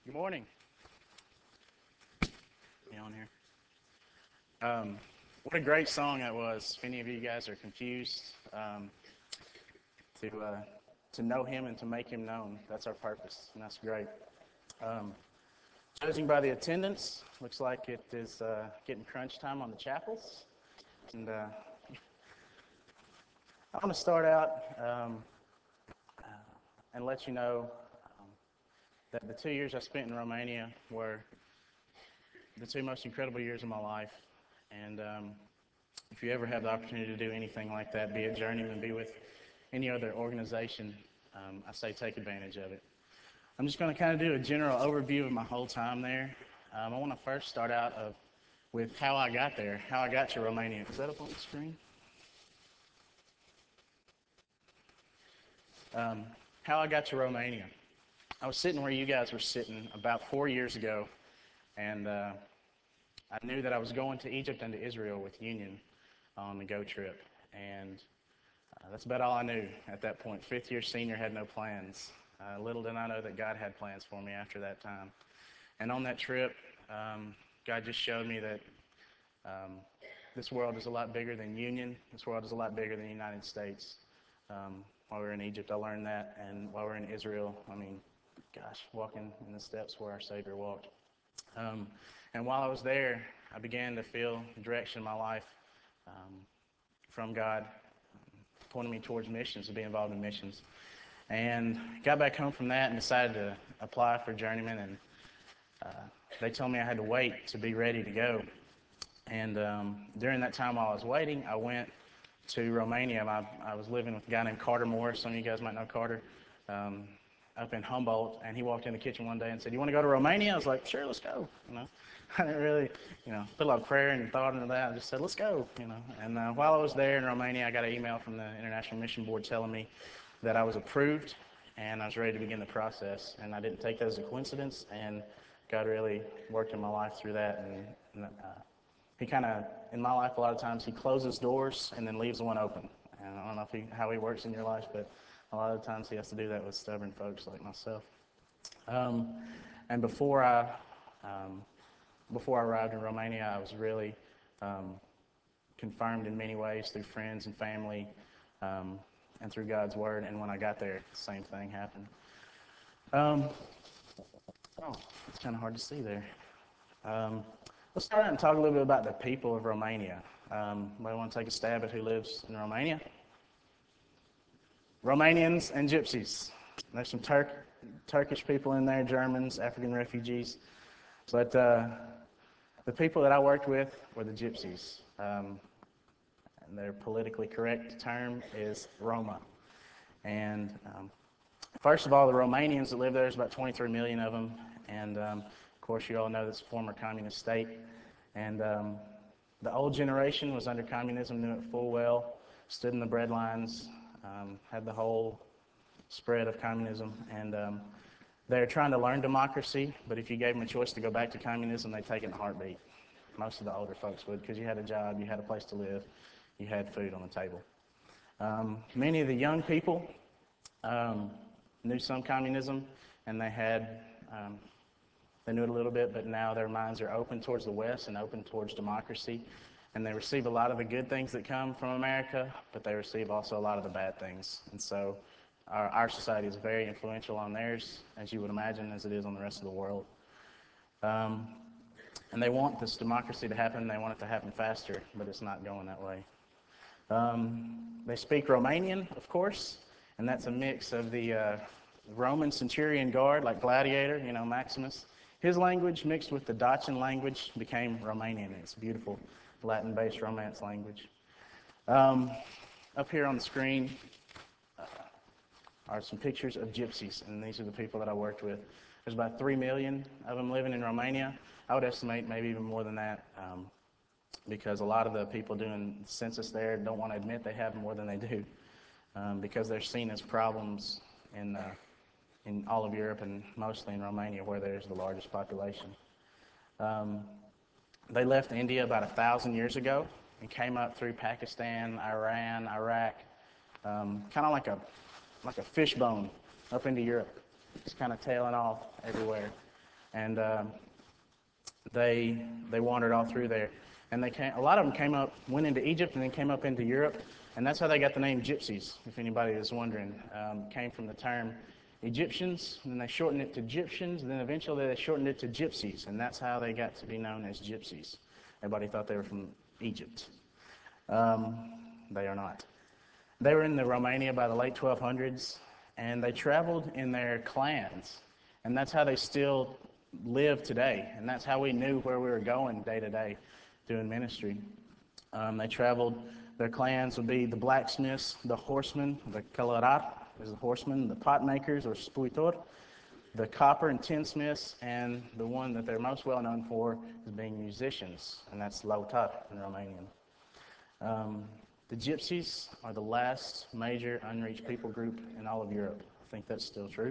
Good morning. You on here? What a great song that was. If any of you guys are confused, to uh, to know Him and to make Him known, that's our purpose, and that's great. Um, Judging by the attendance, looks like it is getting crunch time on the chapels, and I want to start out and let you know that the 2 years I spent in Romania were the two most incredible years of my life, and if you ever have the opportunity to do anything like that, be it Journeyman, be with any other organization, I say take advantage of it. I'm just going to kind of do a general overview of my whole time there. I want to first start out with how I got there, how I got to Romania. Is that up on the screen? How I got to Romania. I was sitting where you guys were sitting about 4 years ago, and I knew that I was going to Egypt and to Israel with Union on the Go trip, and that's about all I knew at that point. Fifth year senior, had no plans. Little did I know that God had plans for me after that time. And on that trip, God just showed me that this world is a lot bigger than Union. This world is a lot bigger than the United States. While we were in Egypt, I learned that, and while we were in Israel, walking in the steps where our Savior walked. And while I was there, I began to feel direction in my life from God, pointing me towards missions, to be involved in missions. And got back home from that and decided to apply for Journeyman, and they told me I had to wait to be ready to go. And during that time while I was waiting, I went to Romania. I was living with a guy named Carter Morris. Some of you guys might know Carter, up in Humboldt, and he walked in the kitchen one day and said, "You want to go to Romania?" I was like, "Sure, let's go." I didn't really, put a lot of prayer and thought into that. I just said, "Let's go," And while I was there in Romania, I got an email from the International Mission Board telling me that I was approved and I was ready to begin the process. And I didn't take that as a coincidence, and God really worked in my life through that. And He kind of, in my life, a lot of times He closes doors and then leaves one open. And I don't know how He works in your life, but a lot of the times He has to do that with stubborn folks like myself. And before I arrived in Romania, I was really confirmed in many ways through friends and family, and through God's Word. And when I got there, the same thing happened. It's kind of hard to see there. Let's start out and talk a little bit about the people of Romania. Anybody want to take a stab at who lives in Romania? Romanians and Gypsies. There's some Turkish people in there, Germans, African refugees. But the people that I worked with were the Gypsies. And their politically correct term is Roma. And first of all, the Romanians that live there, there's about 23 million of them. And of course, you all know this former communist state. And the old generation was under communism, knew it full well, stood in the bread lines, had the whole spread of communism. And they're trying to learn democracy, but if you gave them a choice to go back to communism, they'd take it in a heartbeat. Most of the older folks would, because you had a job, you had a place to live, you had food on the table. Many of the young people knew some communism, and they knew it a little bit, but now their minds are open towards the West and open towards democracy, and they receive a lot of the good things that come from America, but they receive also a lot of the bad things. And so our society is very influential on theirs, as you would imagine, as it is on the rest of the world. And they want this democracy to happen. They want it to happen faster, but it's not going that way. They speak Romanian, of course, and that's a mix of the Roman centurion guard, like Gladiator, Maximus. His language mixed with the Dacian language became Romanian. It's a beautiful Latin-based Romance language. Up here on the screen are some pictures of gypsies, and these are the people that I worked with. There's about 3 million of them living in Romania. I would estimate maybe even more than that, because a lot of the people doing the census there don't want to admit they have more than they do, because they're seen as problems in all of Europe and mostly in Romania, where there's the largest population. They left India about 1,000 years ago and came up through Pakistan, Iran, Iraq, kind of like a fishbone up into Europe, just kind of tailing off everywhere. and they wandered all through there. And a lot of them went into Egypt and then came up into Europe, and that's how they got the name Gypsies, if anybody is wondering. Came from the term Egyptians, and then they shortened it to Gyptians, and then eventually they shortened it to Gypsies, and that's how they got to be known as Gypsies. Everybody thought they were from Egypt. They are not. They were in Romania by the late 1200s, and they traveled in their clans, and that's how they still live today, and that's how we knew where we were going day to day doing ministry. They traveled, their clans would be the blacksmiths, the horsemen, the călărar is the horsemen, the pot makers or spuitor, the copper and tinsmiths, and the one that they're most well known for is being musicians, and that's lăutar in Romanian. The Gypsies are the last major unreached people group in all of Europe. I think that's still true.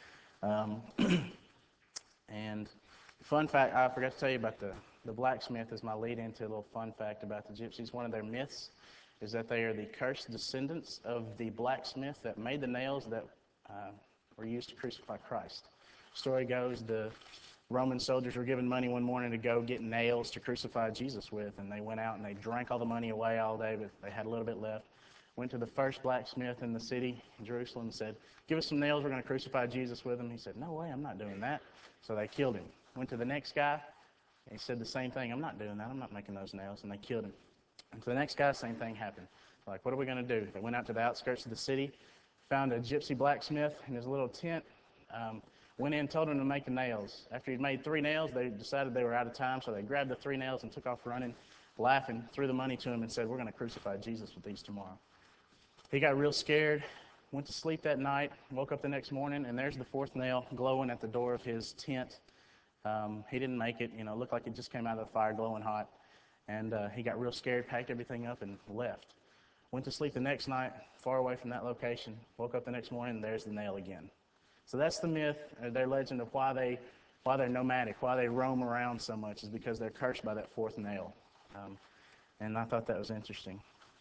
And fun fact, I forgot to tell you about the blacksmith as my lead into a little fun fact about the Gypsies. One of their myths is that they are the cursed descendants of the blacksmith that made the nails that were used to crucify Christ. Story goes, the Roman soldiers were given money one morning to go get nails to crucify Jesus with, and they went out and they drank all the money away all day, but they had a little bit left. Went to the first blacksmith in the city, Jerusalem, and said, "Give us some nails, we're going to crucify Jesus with them." He said, "No way, I'm not doing that." So they killed him. Went to the next guy, and he said the same thing, "I'm not doing that, I'm not making those nails," and they killed him. And to the next guy, same thing happened. Like, what are we going to do? They went out to the outskirts of the city, found a gypsy blacksmith in his little tent, went in, told him to make the nails. After he'd made 3 nails, they decided they were out of time, so they grabbed the 3 nails and took off running, laughing, threw the money to him and said, "We're going to crucify Jesus with these tomorrow." He got real scared, went to sleep that night, woke up the next morning, and there's the 4th nail glowing at the door of his tent. He didn't make it, looked like it just came out of the fire glowing hot. And he got real scared, packed everything up, and left. Went to sleep the next night, far away from that location, woke up the next morning, and there's the nail again. So that's the myth, their legend of why they're nomadic, why they roam around so much, is because they're cursed by that 4th nail. And I thought that was interesting.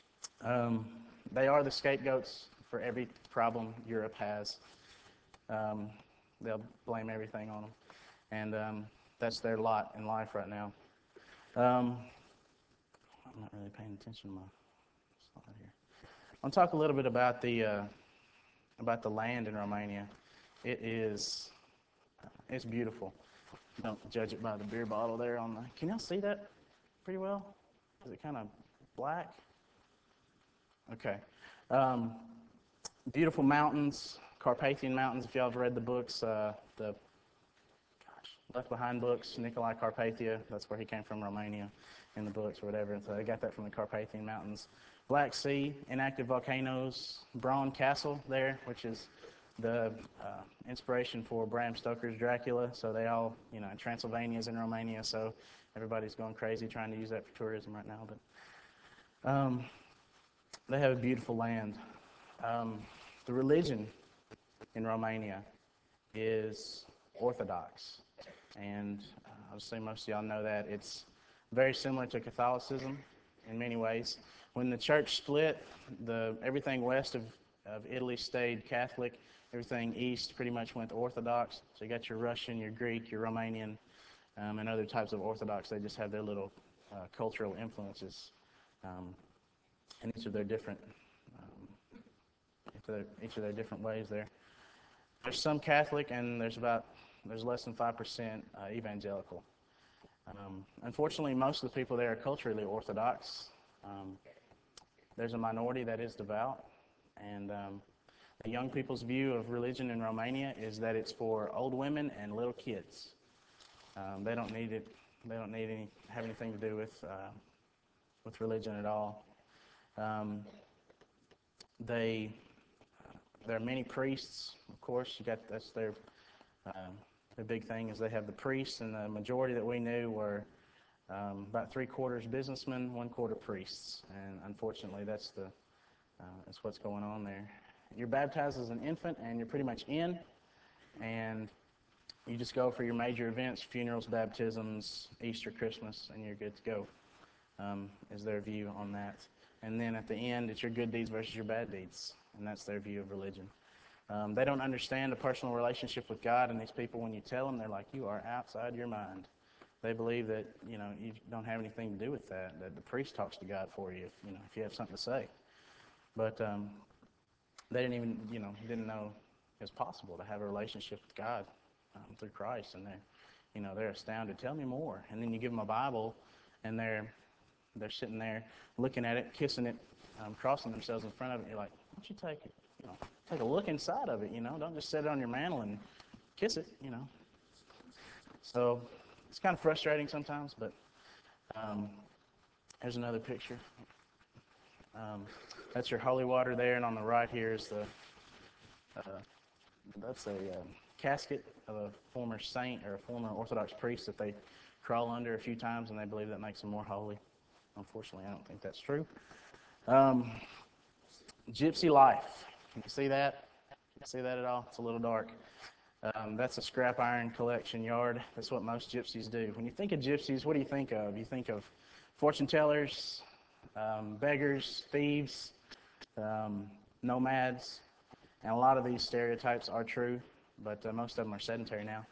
They are the scapegoats for every problem Europe has. They'll blame everything on them. And that's their lot in life right now. I'm not really paying attention to my slide here. I want to talk a little bit about the land in Romania. It's beautiful. Don't judge it by the beer bottle there on the. Can y'all see that pretty well? Is it kind of black? Okay. Beautiful mountains, Carpathian Mountains. If y'all have read the books, the Left Behind books, Nicolae Carpathia. That's where he came from, Romania, in the books or whatever. And so they got that from the Carpathian Mountains. Black Sea, inactive volcanoes, Bran Castle there, which is the inspiration for Bram Stoker's Dracula. So they all, Transylvania's in Romania, so everybody's going crazy trying to use that for tourism right now. But they have a beautiful land. The religion in Romania is Orthodox. And I'll say most of y'all know that. It's very similar to Catholicism in many ways. When the church split, everything west of Italy stayed Catholic. Everything east pretty much went Orthodox. So you got your Russian, your Greek, your Romanian, and other types of Orthodox. They just have their little cultural influences in each of their different ways there. There's some Catholic, and there's less than 5% evangelical. Unfortunately, most of the people there are culturally Orthodox. There's a minority that is devout, and the young people's view of religion in Romania is that it's for old women and little kids. They don't need it. They don't have anything to do with religion at all. There are many priests, of course. That's their big thing is they have the priests, and the majority that we knew were about 3/4 businessmen, 1/4 priests, and unfortunately that's what's going on there. You're baptized as an infant, and you're pretty much in, and you just go for your major events, funerals, baptisms, Easter, Christmas, and you're good to go, is their view on that. And then at the end, it's your good deeds versus your bad deeds, and that's their view of religion. They don't understand a personal relationship with God, and these people, when you tell them, they're like, you are outside your mind. They believe that, you don't have anything to do with that, that the priest talks to God for you, if you have something to say. But they didn't even, didn't know it was possible to have a relationship with God through Christ, and they're astounded. Tell me more. And then you give them a Bible, and they're sitting there looking at it, kissing it, crossing themselves in front of it. You're like, why don't you take a look inside of it, Don't just set it on your mantle and kiss it, So it's kind of frustrating sometimes, but here's another picture. That's your holy water there, and on the right here is that's a casket of a former saint or a former Orthodox priest that they crawl under a few times, and they believe that makes them more holy. Unfortunately, I don't think that's true. Gypsy life. Can you see that? Can you see that at all? It's a little dark. That's a scrap iron collection yard. That's what most gypsies do. When you think of gypsies, what do you think of? You think of fortune tellers, beggars, thieves, nomads, and a lot of these stereotypes are true, but most of them are sedentary now.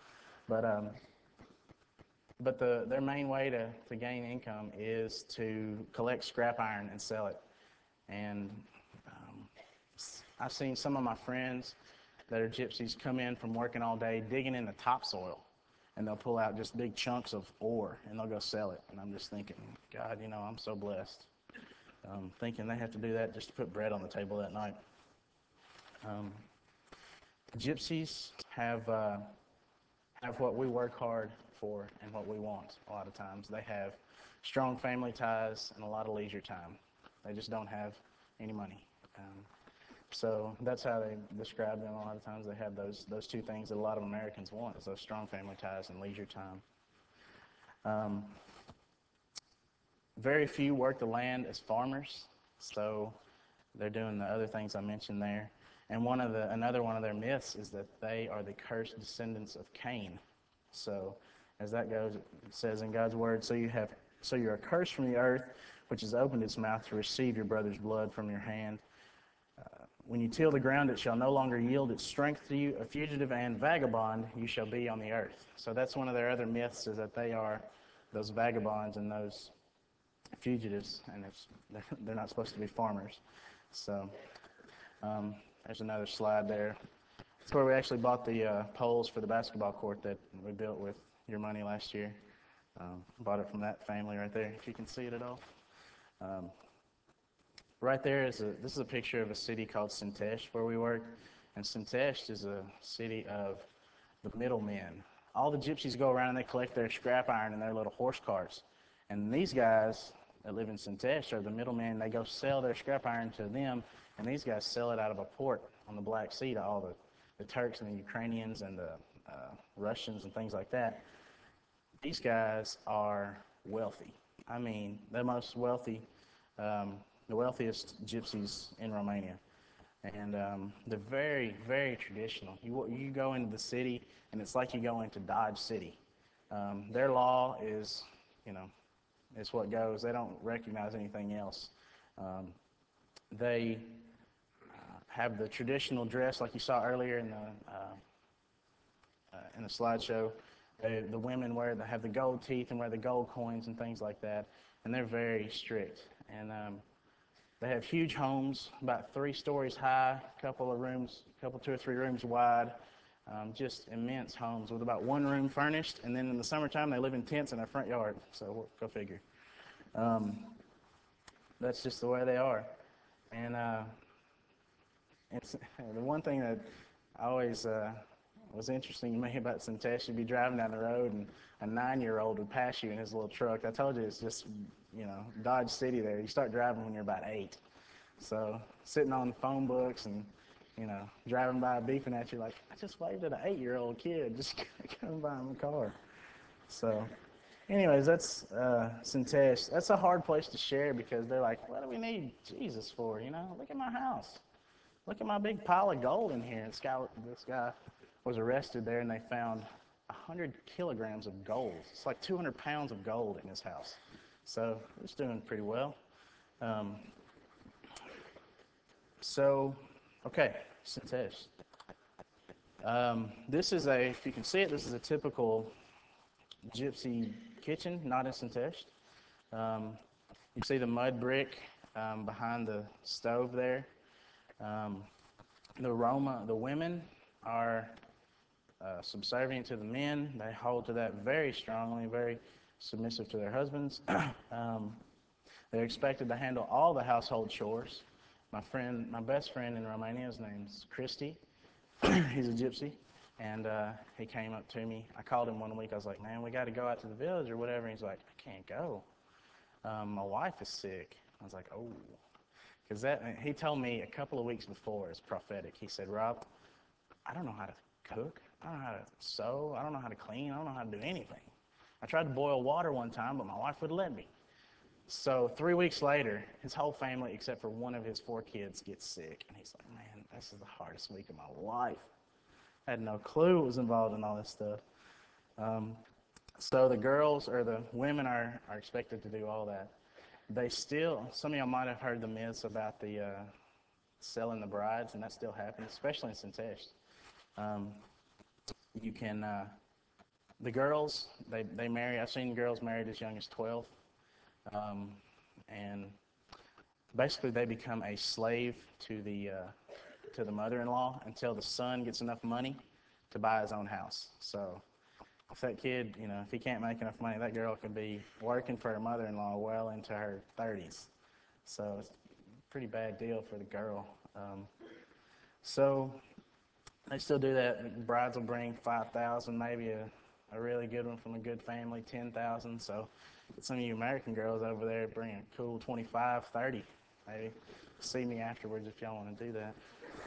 But their main way to gain income is to collect scrap iron and sell it. And I've seen some of my friends that are gypsies come in from working all day digging in the topsoil, and they'll pull out just big chunks of ore and they'll go sell it. And I'm just thinking, God, I'm so blessed. Thinking they have to do that just to put bread on the table that night. Gypsies have what we work hard for and what we want a lot of times. They have strong family ties and a lot of leisure time. They just don't have any money. So that's how they describe them a lot of times. They have those two things that a lot of Americans want, is those strong family ties and leisure time. Very few work the land as farmers, so they're doing the other things I mentioned there. And another one of their myths is that they are the cursed descendants of Cain. So as that goes, it says in God's word, so you are cursed from the earth, which has opened its mouth to receive your brother's blood from your hand. When you till the ground, it shall no longer yield its strength to you. A fugitive and vagabond you shall be on the earth. So that's one of their other myths, is that they are those vagabonds and those fugitives, and they're not supposed to be farmers. So there's another slide there. That's where we actually bought the poles for the basketball court that we built with your money last year. Bought it from that family right there, if you can see it at all. Right there this is a picture of a city called Sintesh where we work. And Sintesh is a city of the middlemen. All the gypsies go around and they collect their scrap iron in their little horse carts. And these guys that live in Sintesh are the middlemen. They go sell their scrap iron to them, and these guys sell it out of a port on the Black Sea to all the Turks and the Ukrainians and the Russians and things like that. These guys are wealthy. I mean, the most wealthy, the wealthiest gypsies in Romania. And they're very, very traditional. You go into the city, and it's like you go into Dodge City. Their law is, it's what goes. They don't recognize anything else. They have the traditional dress, like you saw earlier in the slideshow. The women have the gold teeth and wear the gold coins and things like that, and they're very strict. And they have huge homes, about 3 stories high, couple of 2 or 3 rooms wide, just immense homes with about 1 room furnished. And then in the summertime, they live in tents in their front yard. So go figure. That's just the way they are. And it's the one thing that always was interesting to me about Sintesh. You'd be driving down the road, and a 9-year-old would pass you in his little truck. I told you, it's just, Dodge City there. You start driving when you're about 8. So sitting on phone books and, driving by beeping at you like, I just waved at an 8-year-old kid just coming by in my car. So anyways, that's Sintesh. That's a hard place to share because they're like, what do we need Jesus for? Look at my house. Look at my big pile of gold in here. This guy was arrested there, and they found 100 kilograms of gold. It's like 200 pounds of gold in his house. So it's doing pretty well. Okay, Sintesh. This is a, if you can see it, this is a typical gypsy kitchen, not in Centesh. Um, you see the mud brick behind the stove there. Um, the women are subservient to the men. They hold to that very strongly, very submissive to their husbands. um, they're expected to handle all the household chores. My best friend in Romania, his name's Christy. He's a gypsy, and he came up to me. I called him one week. I was like, "Man, we got to go out to the village or whatever." And he's like, "I can't go. My wife is sick." I was like, "Oh," because he told me a couple of weeks before. It's prophetic. He said, "Rob, I don't know how to cook. I don't know how to sew. I don't know how to clean. I don't know how to do anything. I tried to boil water one time, but my wife wouldn't let me." So 3 weeks later, his whole family, except for one of his 4 kids, gets sick. And he's like, "Man, this is the hardest week of my life." I had no clue what was involved in all this stuff. Um, so the girls or the women are expected to do all that. They still, some of y'all might have heard the myths about the selling the brides, and that still happens, especially in Centesh. Um, you can, the girls, they marry, I've seen girls married as young as 12. Um, and basically they become a slave to the mother-in-law until the son gets enough money to buy his own house. So if that kid, if he can't make enough money, that girl could be working for her mother-in-law well into her 30s. So it's a pretty bad deal for the girl. So they still do that. Brides will bring 5,000, maybe a really good one from a good family, 10,000. So some of you American girls over there bring a cool 25, 30, maybe. See me afterwards if y'all want to do that.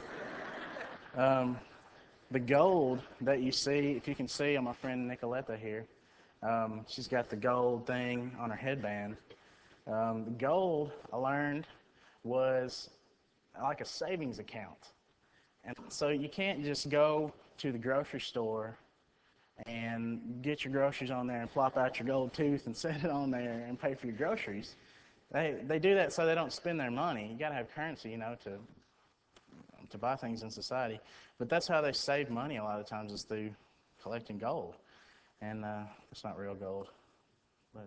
The gold that you see, if you can see on my friend Nicoletta here, she's got the gold thing on her headband. The gold, I learned, was like a savings account. And so you can't just go to the grocery store and get your groceries on there and plop out your gold tooth and set it on there and pay for your groceries. They do that so they don't spend their money. You got to have currency, to buy things in society. But that's how they save money a lot of times, is through collecting gold. And it's not real gold. But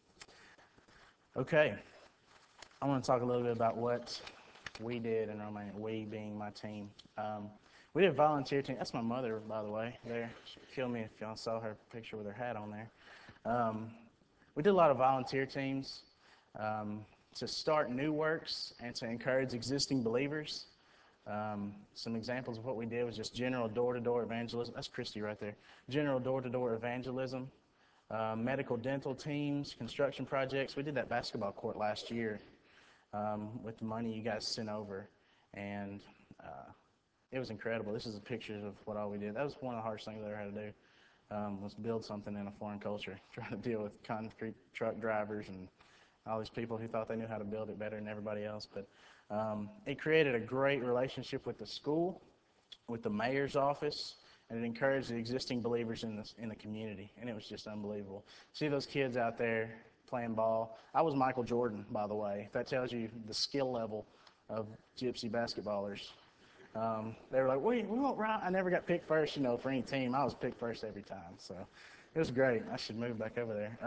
okay, I want to talk a little bit about what we did in Romania, we being my team. We did a volunteer team. That's my mother, by the way, there. She'd kill me if y'all saw her picture with her hat on there. We did a lot of volunteer teams to start new works and to encourage existing believers. Some examples of what we did was just general door-to-door evangelism. That's Christy right there. General door-to-door evangelism, medical dental teams, construction projects. We did that basketball court last year with the money you guys sent over, and it was incredible. This is a picture of what all we did. That was one of the hardest things I ever had to do, was build something in a foreign culture, trying to deal with concrete truck drivers and all these people who thought they knew how to build it better than everybody else. But it created a great relationship with the school, with the mayor's office, and it encouraged the existing believers in the community, and it was just unbelievable. See those kids out there playing ball. I was Michael Jordan, by the way. If that tells you the skill level of gypsy basketballers. They were like, we won't ride. I never got picked first, for any team. I was picked first every time, so it was great. I should move back over there.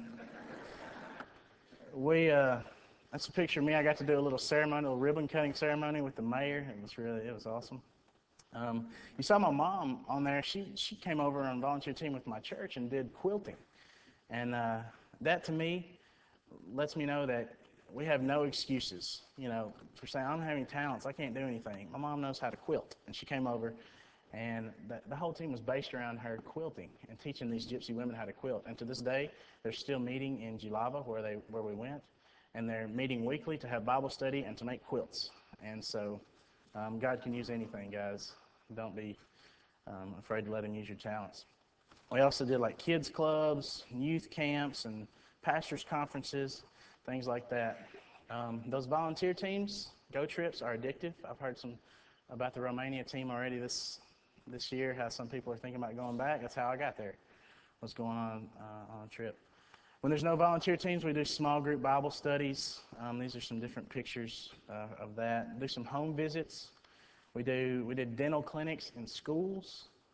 That's a picture of me. I got to do a little ceremony, a little ribbon cutting ceremony with the mayor. It was awesome. You saw my mom on there. She came over on a volunteer team with my church and did quilting. And that to me lets me know that we have no excuses, for saying, "I don't have any talents, I can't do anything." My mom knows how to quilt, and she came over, and the whole team was based around her quilting and teaching these gypsy women how to quilt. And to this day, they're still meeting in Jilava, where we went, and they're meeting weekly to have Bible study and to make quilts. And so God can use anything, guys. Don't be afraid to let him use your talents. We also did like kids clubs, youth camps, and pastors' conferences, things like that. Those volunteer teams, Go Trips, are addictive. I've heard some about the Romania team already this year, how some people are thinking about going back. That's how I got there, was going on a trip. When there's no volunteer teams, we do small group Bible studies. These are some different pictures of that. Do some home visits. We did dental clinics in schools.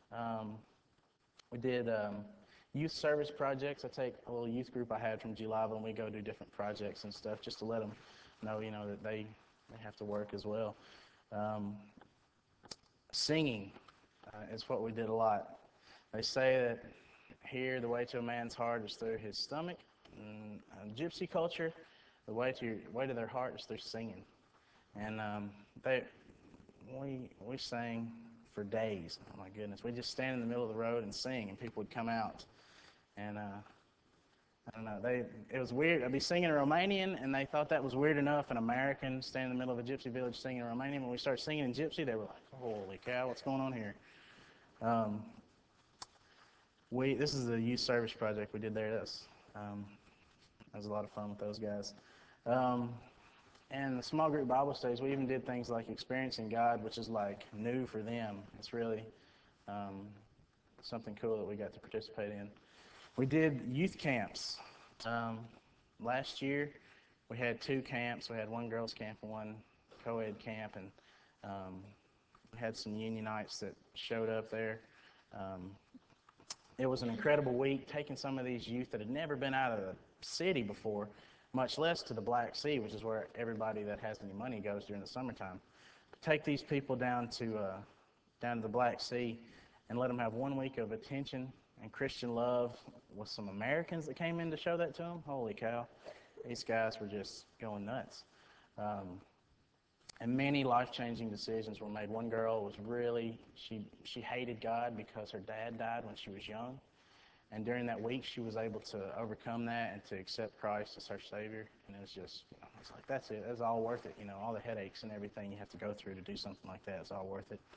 Um, we did youth service projects. I take a little youth group I had from G-Live, and we go do different projects and stuff just to let them know, that they have to work as well. Um, Singing is what we did a lot. They say that here the way to a man's heart is through his stomach. Gypsy culture, the way to their heart is through singing. And they we sang for days. Oh my goodness, we just stand in the middle of the road and sing, and people would come out. And I don't know, it was weird. I'd be singing in Romanian, and they thought that was weird enough. An American standing in the middle of a gypsy village singing in Romanian. When we started singing in gypsy, they were like, "Holy cow, what's going on here?" Um, this is a youth service project we did there. That was a lot of fun with those guys. Um, and the small group Bible studies, we even did things like experiencing God, which is like new for them. It's really um, something cool that we got to participate in. We did youth camps. Last year, we had 2 camps. We had one girls' camp and one co-ed camp, and we had some Unionites that showed up there. It was an incredible week, taking some of these youth that had never been out of the city before, much less to the Black Sea, which is where everybody that has any money goes during the summertime. But take these people down to the Black Sea and let them have 1 week of attention and Christian love with some Americans that came in to show that to them. Holy cow, these guys were just going nuts. And many life-changing decisions were made. One girl was she hated God because her dad died when she was young. And during that week, she was able to overcome that and to accept Christ as her Savior. And it was just, it's like, that's it. That's all worth it. All the headaches and everything you have to go through to do something like that, it's all worth it.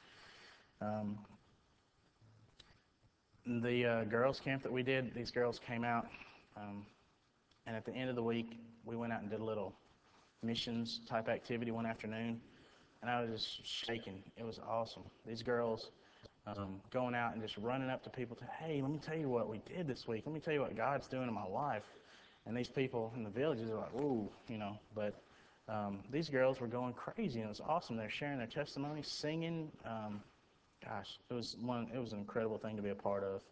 The girls' camp that we did, these girls came out, and at the end of the week, we went out and did a little missions type activity one afternoon, and I was just shaking. It was awesome. These girls going out and just running up to people to, hey, let me tell you what we did this week. Let me tell you what God's doing in my life. And these people in the villages are like, ooh, but these girls were going crazy, and it was awesome. They're sharing their testimony, singing. It was an incredible thing to be a part of.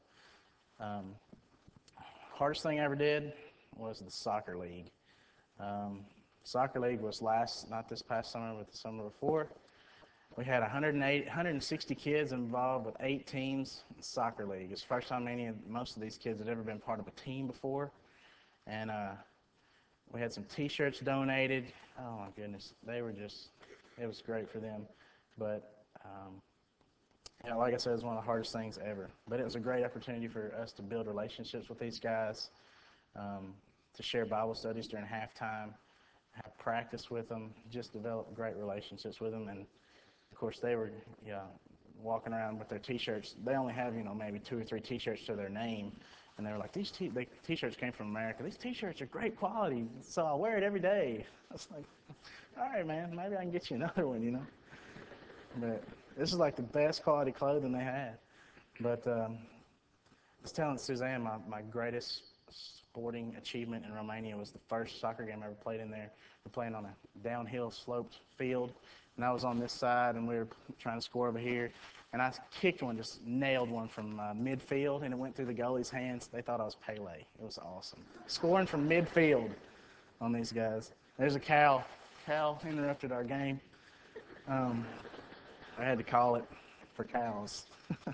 Hardest thing I ever did was the soccer league. Soccer league was not this past summer, but the summer before. We had 160 kids involved with 8 teams in soccer league. It's the first time most of these kids had ever been part of a team before. And we had some T-shirts donated. Oh my goodness, it was great for them. But like I said, it was one of the hardest things ever. But it was a great opportunity for us to build relationships with these guys, to share Bible studies during halftime, have practice with them, just develop great relationships with them. And of course, they were walking around with their T-shirts. They only have maybe 2 or 3 T-shirts to their name, and they were like, these T-shirts came from America. These T-shirts are great quality, so I'll wear it every day. I was like, all right, man, maybe I can get you another one, But this is like the best quality clothing they had. But I was telling Suzanne my greatest sporting achievement in Romania was the first soccer game I ever played in there. We're playing on a downhill sloped field, and I was on this side, and we were trying to score over here. And I kicked one, just nailed one from midfield, and it went through the goalie's hands. They thought I was Pele. It was awesome. Scoring from midfield on these guys. There's a cow. Cow interrupted our game. I had to call it for cows.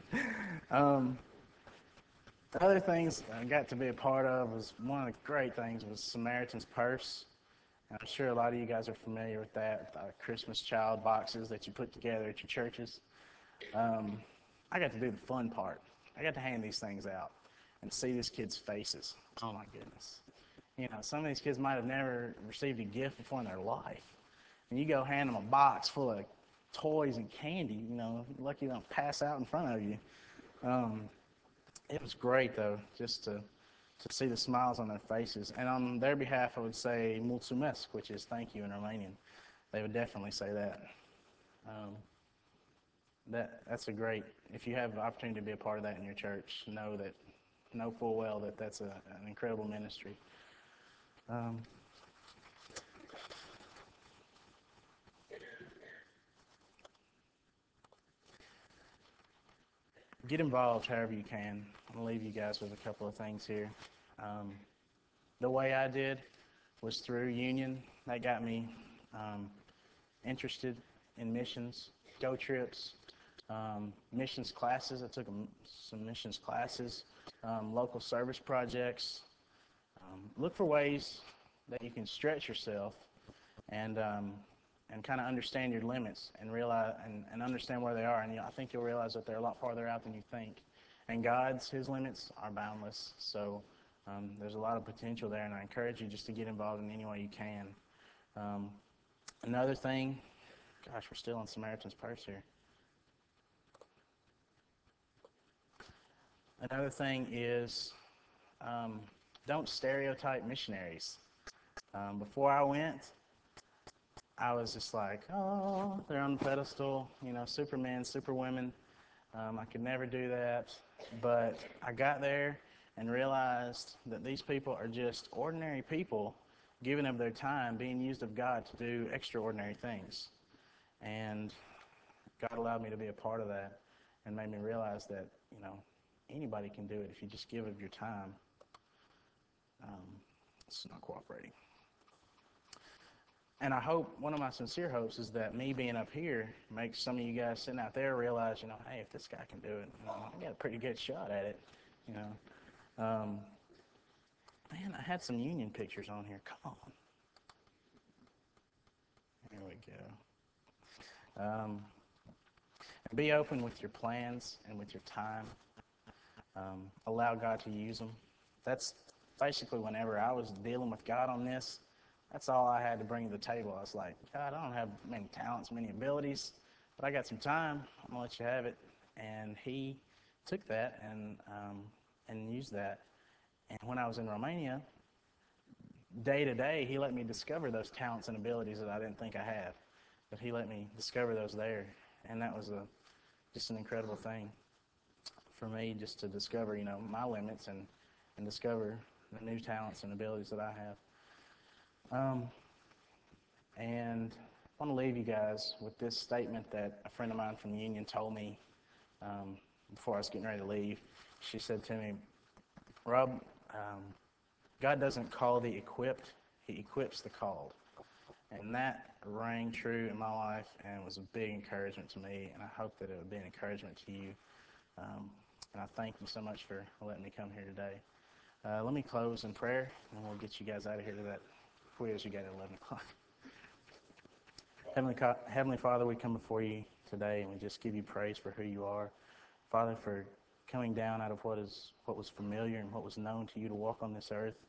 The other things I got to be a part of was one of the great things was Samaritan's Purse. And I'm sure a lot of you guys are familiar with that, Christmas child boxes that you put together at your churches. I got to do the fun part. I got to hand these things out and see these kids' faces. Oh my goodness. Some of these kids might have never received a gift before in their life. And you go hand them a box full of toys and candy, lucky they don't pass out in front of you. It was great, though, just to see the smiles on their faces. And on their behalf, I would say mulțumesc, which is thank you in Romanian. They would definitely say that. That's a great, if you have the opportunity to be a part of that in your church, know full well that that's an incredible ministry. get involved however you can. I'm going to leave you guys with a couple of things here. The way I did was through Union. That got me interested in missions, go trips, missions classes. I took some missions classes, local service projects. Look for ways that you can stretch yourself and kind of understand your limits and realize and understand where they are. And I think you'll realize that they're a lot farther out than you think. And His limits are boundless. So there's a lot of potential there, and I encourage you just to get involved in any way you can. Another thing, gosh, we're still on Samaritan's Purse here. Another thing is don't stereotype missionaries. Before I went, I was just like, oh, they're on the pedestal, supermen, superwomen. I could never do that. But I got there and realized that these people are just ordinary people giving up their time, being used of God to do extraordinary things. And God allowed me to be a part of that and made me realize that, anybody can do it if you just give of your time. It's not cooperating. And I hope, one of my sincere hopes is that me being up here makes some of you guys sitting out there realize, hey, if this guy can do it, I got a pretty good shot at it, Man, I had some Union pictures on here. Come on. There we go. Be open with your plans and with your time. Allow God to use them. That's basically whenever I was dealing with God on this, that's all I had to bring to the table. I was like, God, I don't have many talents, many abilities, but I got some time. I'm going to let you have it. And He took that and used that. And when I was in Romania, day to day, He let me discover those talents and abilities that I didn't think I had. But He let me discover those there. And that was just an incredible thing for me, just to discover, my limits and discover the new talents and abilities that I have. And I want to leave you guys with this statement that a friend of mine from Union told me before I was getting ready to leave. She said to me, Rob, God doesn't call the equipped, He equips the called. And that rang true in my life and was a big encouragement to me, and I hope that it would be an encouragement to you. And I thank you so much for letting me come here today. Let me close in prayer, and we'll get you guys out of here to that quiz you got at 11 o'clock. Heavenly Father, we come before you today, and we just give you praise for who you are. Father, for coming down out of what was familiar and what was known to you to walk on this earth,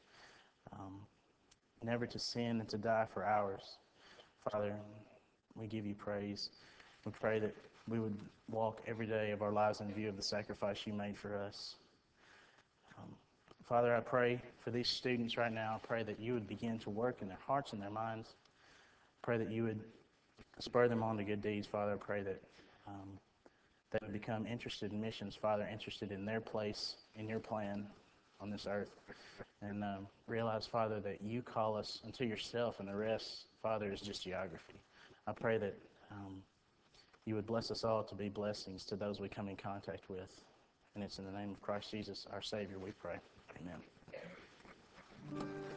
never to sin and to die for ours. Father, we give you praise. We pray that we would walk every day of our lives in view of the sacrifice you made for us. Father, I pray for these students right now. I pray that you would begin to work in their hearts and their minds. I pray that you would spur them on to good deeds. Father, I pray that they would become interested in missions, Father, interested in their place in your plan on this earth. And realize, Father, that you call us unto yourself, and the rest, Father, is just geography. I pray that you would bless us all to be blessings to those we come in contact with. And it's in the name of Christ Jesus, our Savior, we pray. Amen.